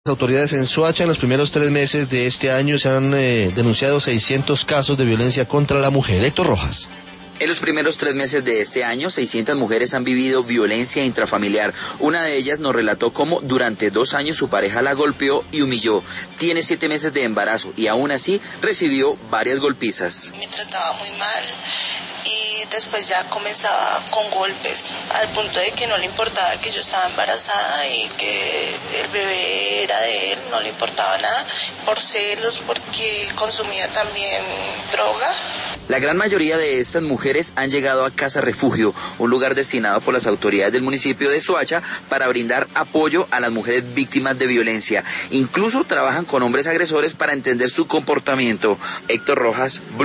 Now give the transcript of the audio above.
Las autoridades en Soacha en los primeros 3 meses de este año se han denunciado 600 casos de violencia contra la mujer. Héctor Rojas. En los primeros 3 meses de este año, 600 mujeres han vivido violencia intrafamiliar. Una de ellas nos relató cómo durante 2 años su pareja la golpeó y humilló. Tiene 7 meses de embarazo y aún así recibió varias golpizas. Me trataba muy mal y después ya comenzaba con golpes, al punto de que no le importaba que yo estaba embarazada y que el bebé era de él, no le importaba nada, por celos, porque consumía también droga. La gran mayoría de estas mujeres han llegado a Casa Refugio, un lugar destinado por las autoridades del municipio de Soacha para brindar apoyo a las mujeres víctimas de violencia. Incluso trabajan con hombres agresores para entender su comportamiento. Héctor Rojas.